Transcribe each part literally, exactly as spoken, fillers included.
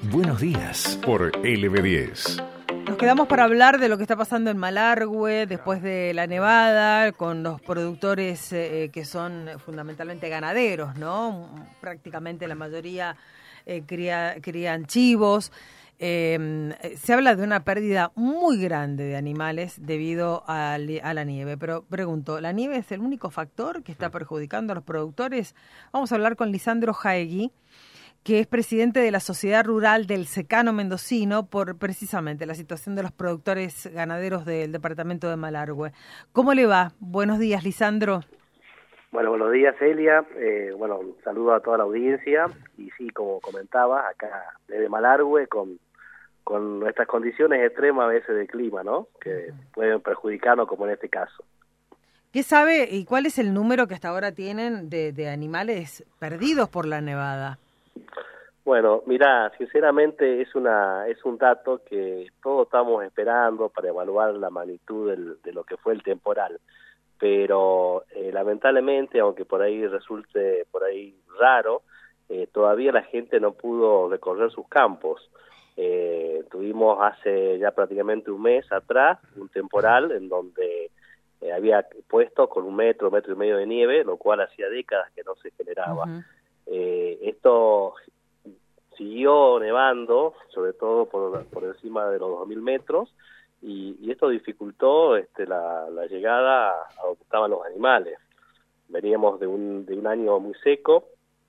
Buenos días por L B diez. Nos quedamos para hablar de lo que está pasando en Malargüe después de la nevada, con los productores eh, que son fundamentalmente ganaderos, ¿no? Prácticamente la mayoría eh, cría, crían chivos. Eh, se habla de una pérdida muy grande de animales debido a, a la nieve. Pero pregunto, ¿la nieve es el único factor que está perjudicando a los productores? Vamos a hablar con Lisandro Jaegui, que es presidente de la Sociedad Rural del Secano Mendocino, por precisamente la situación de los productores ganaderos del departamento de Malargüe. ¿Cómo le va? Buenos días, Lisandro. Bueno, buenos días, Elia. Eh, bueno, un saludo a toda la audiencia. Y sí, como comentaba, acá desde Malargüe, con, con nuestras condiciones extremas a veces de clima, ¿no? Que pueden perjudicarnos, como en este caso. ¿Qué sabe y cuál es el número que hasta ahora tienen de, de animales perdidos por la nevada? Bueno, mira, sinceramente es una es un dato que todos estamos esperando para evaluar la magnitud del, de lo que fue el temporal, pero eh, lamentablemente, aunque por ahí resulte por ahí raro, eh, todavía la gente no pudo recorrer sus campos. Eh, tuvimos hace ya prácticamente un mes atrás un temporal en donde eh, había puesto con un metro, metro y medio de nieve, lo cual hacía décadas que no se generaba. Uh-huh. eh, esto siguió nevando, sobre todo por, por encima de los dos mil metros, y, y esto dificultó este, la, la llegada a donde estaban los animales. Veníamos de un, de un año muy seco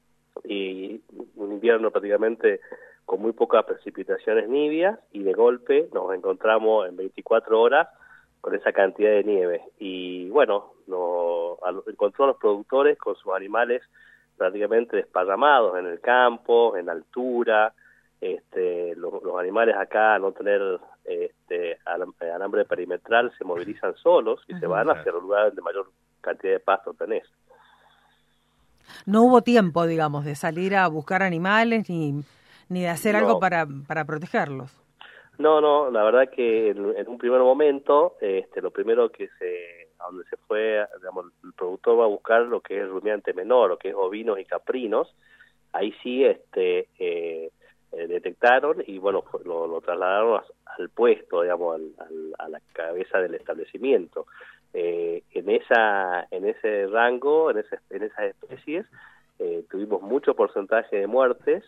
y un invierno prácticamente con muy pocas precipitaciones nivias, y de golpe nos encontramos en veinticuatro horas con esa cantidad de nieve. Y bueno, nos encontró a los productores con sus animales prácticamente desparramados en el campo, en altura. Este, los, los animales acá, al no tener este, alambre perimetral, se movilizan solos y uh-huh. se van hacia los lugares de mayor cantidad de pasto tenés. No hubo tiempo, digamos, de salir a buscar animales ni, ni de hacer no. algo para, para protegerlos. No, no, la verdad que en, en un primer momento, este, lo primero que se, a donde se fue, digamos, el productor va a buscar lo que es el rumiante menor, lo que es ovinos y caprinos. Ahí sí, este, eh, eh, detectaron y bueno, lo, lo trasladaron a, al puesto, digamos, al, al, a la cabeza del establecimiento. Eh, en esa, en ese rango, en ese, en esas especies, eh, tuvimos mucho porcentaje de muertes.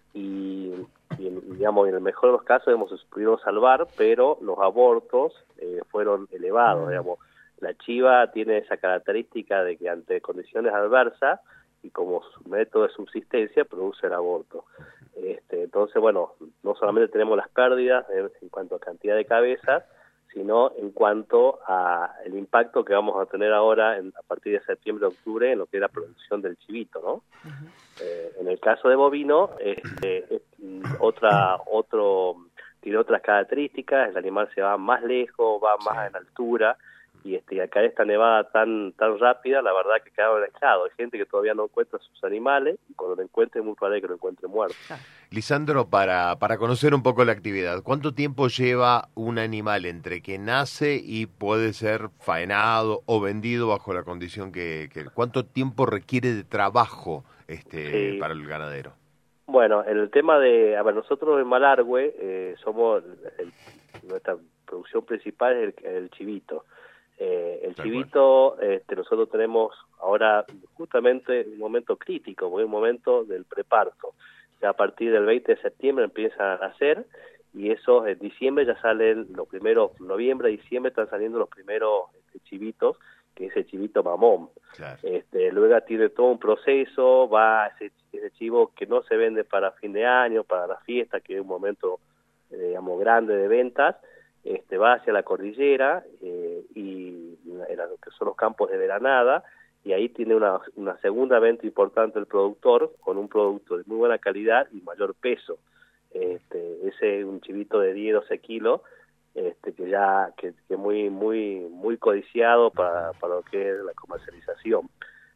Y, y digamos, en el mejor de los casos hemos podido salvar, pero los abortos eh, fueron elevados. Mm. Digamos, la chiva tiene esa característica de que ante condiciones adversas y como su método de subsistencia produce el aborto. Este, entonces, bueno, no solamente tenemos las pérdidas en, en cuanto a cantidad de cabezas, sino en cuanto a el impacto que vamos a tener ahora en, a partir de septiembre, octubre, en lo que es la producción del chivito, ¿no? Uh-huh. Eh, en el caso de bovino, este, es otra, otro, tiene otras características, el animal se va más lejos, va más en altura, y este, acá esta nevada tan tan rápida, la verdad que quedaron aislados. Hay gente que todavía no encuentra sus animales, y cuando lo encuentre es muy probable que lo encuentre muerto. Lisandro, para, para conocer un poco la actividad, ¿cuánto tiempo lleva un animal entre que nace y puede ser faenado o vendido bajo la condición que... que ¿cuánto tiempo requiere de trabajo este sí. para el ganadero? Bueno, el tema de... A ver, nosotros en Malargüe eh, somos... El, nuestra producción principal es el, el chivito. Eh, el Tal chivito, este, nosotros tenemos ahora justamente un momento crítico, un momento del preparto. Ya a partir del veinte de septiembre empiezan a nacer, y esos en diciembre ya salen los primeros, noviembre, diciembre están saliendo los primeros este, chivitos, que es el chivito mamón. Claro. Este, luego tiene todo un proceso, va ese, ese chivo que no se vende para fin de año, para la fiesta, que es un momento, eh, digamos, grande de ventas. Este, va hacia la cordillera eh, y en lo que son los campos de veranada, y ahí tiene una, una segunda venta importante el productor con un producto de muy buena calidad y mayor peso. Este, ese es un chivito de diez, doce kilos, este, que ya que, que muy muy muy codiciado para, para lo que es la comercialización.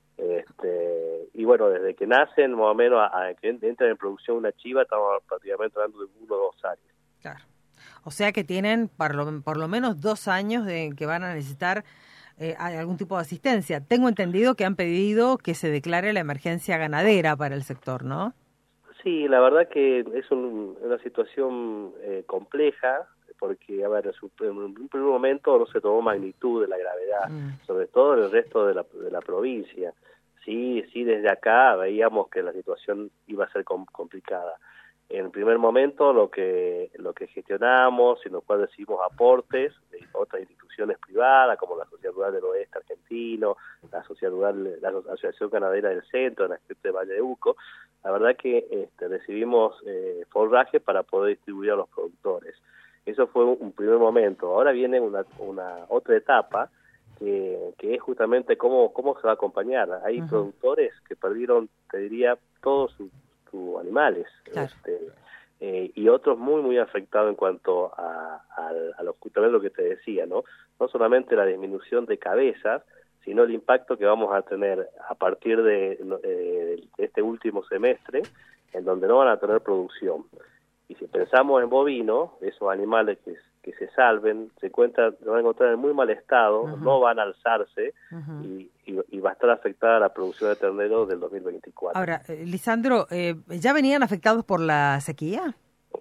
Este, y bueno, desde que nacen más o menos a, a que entran en producción una chiva, estamos prácticamente hablando de uno o dos años. Claro. O sea que tienen por lo, por lo menos dos años de que van a necesitar eh, algún tipo de asistencia. Tengo entendido que han pedido que se declare la emergencia ganadera para el sector, ¿no? Sí, la verdad que es un, una situación eh, compleja, porque, a ver, en, su, en un primer momento no se tomó magnitud de la gravedad, mm. sobre todo en el resto de la, de la provincia. Sí, sí, desde acá veíamos que la situación iba a ser com complicada. En el primer momento lo que lo que gestionamos y en lo cual recibimos aportes de otras instituciones privadas como la Sociedad Rural del Oeste Argentino, la Sociedad Rural, la Asociación Ganadera del Centro, la gente de Valle de Uco, la verdad que este, recibimos eh, forraje para poder distribuir a los productores. Eso fue un, un primer momento. Ahora viene una, una otra etapa que, que es justamente cómo, cómo se va a acompañar. Hay uh-huh. productores que perdieron, te diría, todos sus animales, claro. este, eh, y otros muy muy afectados en cuanto a, a, a lo, justamente lo que te decía, ¿no? No solamente la disminución de cabezas, sino el impacto que vamos a tener a partir de, de, de este último semestre, en donde no van a tener producción. Y si pensamos en bovino, esos animales que, que se salven, se encuentran, se van a encontrar en muy mal estado, uh-huh. no van a alzarse, uh-huh. y, y, y va a estar afectada la producción de ternero del dos mil veinticuatro. Ahora, eh, Lisandro, eh, ¿ya venían afectados por la sequía?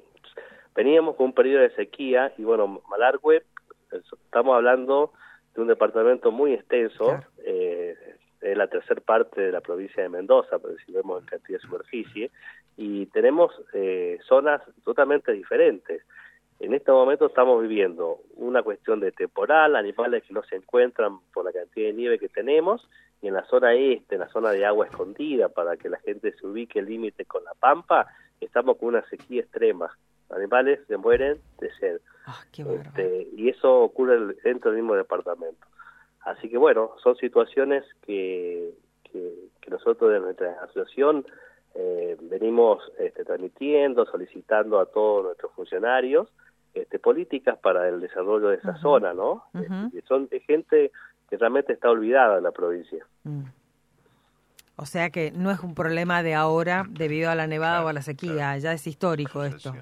Veníamos con un periodo de sequía, y bueno, Malargüe, estamos hablando de un departamento muy extenso, claro. eh, es la tercera parte de la provincia de Mendoza, pero si vemos en cantidad de superficie, y tenemos eh, zonas totalmente diferentes. En este momento estamos viviendo una cuestión de temporal, animales que no se encuentran por la cantidad de nieve que tenemos, y en la zona este, en la zona de agua escondida, para que la gente se ubique el límite con la Pampa, estamos con una sequía extrema. Los animales se mueren de sed. Oh, qué este, y eso ocurre dentro del mismo departamento. Así que bueno, son situaciones que, que, que nosotros de nuestra asociación eh, venimos este, transmitiendo, solicitando a todos nuestros funcionarios este, políticas para el desarrollo de esa uh-huh. zona, ¿no? Uh-huh. este, son de gente que realmente está olvidada en la provincia. Mm. O sea que no es un problema de ahora debido a la nevada claro, o a la sequía, claro. ya es histórico esto.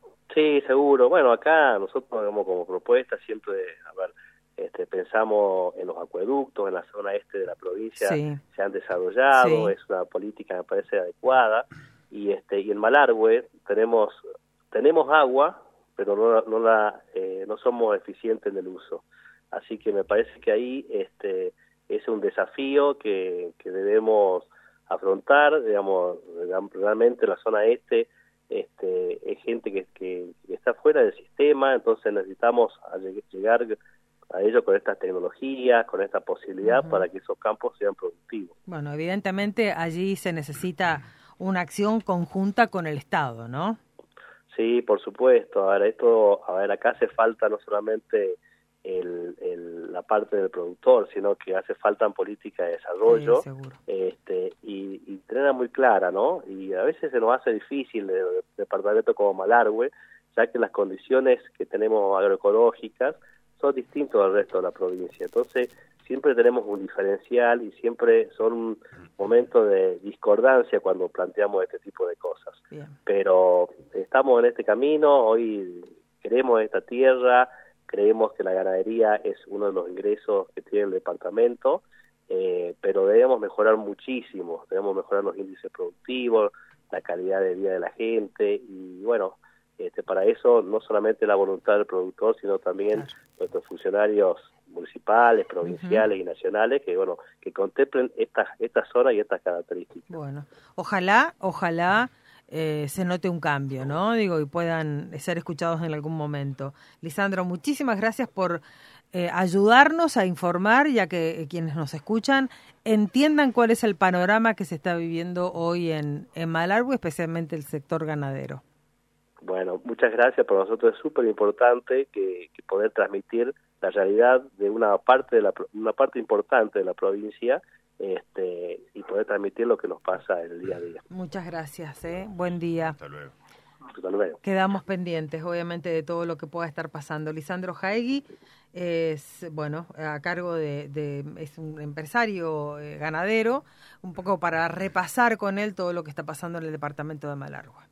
Sí, seguro. Bueno, acá nosotros digamos, como propuesta siempre, a ver, este, pensamos en los acueductos, en la zona este de la provincia, sí. se han desarrollado, sí. es una política que me parece adecuada, y este y en Malargüe tenemos tenemos agua, pero no, no la eh, no somos eficientes en el uso. Así que me parece que ahí este es un desafío que, que debemos afrontar, digamos, realmente la zona este este es gente que, que, que está fuera del sistema, entonces necesitamos llegar a ello con estas tecnologías, con esta posibilidad uh-huh. para que esos campos sean productivos. Bueno, evidentemente allí se necesita una acción conjunta con el Estado, ¿no? Sí, por supuesto. A ver, esto, a ver, acá hace falta no solamente el, el, la parte del productor, sino que hace falta en política de desarrollo, sí, seguro. este, y, y tenerla muy clara, ¿no? Y a veces se nos hace difícil de, de departamento como Malargüe, ya que las condiciones que tenemos agroecológicas son distintos al resto de la provincia. Entonces, siempre tenemos un diferencial y siempre son momentos de discordancia cuando planteamos este tipo de cosas. Bien. Pero estamos en este camino, hoy queremos esta tierra, creemos que la ganadería es uno de los ingresos que tiene el departamento, eh, pero debemos mejorar muchísimo, debemos mejorar los índices productivos, la calidad de vida de la gente, y bueno, este, para eso no solamente la voluntad del productor, sino también claro. nuestros funcionarios municipales, provinciales uh-huh. y nacionales que bueno que contemplen estas estas zonas y estas características. Bueno, ojalá, ojalá eh, se note un cambio, ¿no? Digo, y puedan ser escuchados en algún momento. Lisandro, muchísimas gracias por eh, ayudarnos a informar, ya que eh, quienes nos escuchan entiendan cuál es el panorama que se está viviendo hoy en, en Malargüe, especialmente el sector ganadero. Bueno, muchas gracias. Para nosotros es súper importante que, que poder transmitir la realidad de una parte de la una parte importante de la provincia, este y poder transmitir lo que nos pasa el día a día. Muchas gracias, ¿eh? Buen día. Hasta luego. Hasta luego. Quedamos pendientes, obviamente, de todo lo que pueda estar pasando. Lisandro Jaegui es, bueno, a cargo de, de es un empresario eh, ganadero, un poco para repasar con él todo lo que está pasando en el departamento de Malargüe.